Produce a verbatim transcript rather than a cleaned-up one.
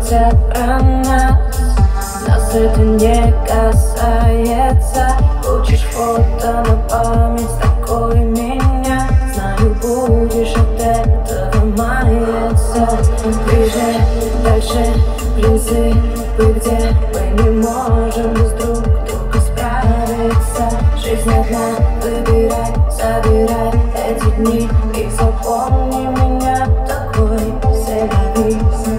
шутят про нас. Нас это не касается. Хочешь фото на память, такой меня. Знаю, будешь от этого маяться. Ближе, дальше, принципы, где мы не можем без друг друга справиться. Жизнь одна, выбирай, собирай эти дни и запомни меня такой. C'est la vie.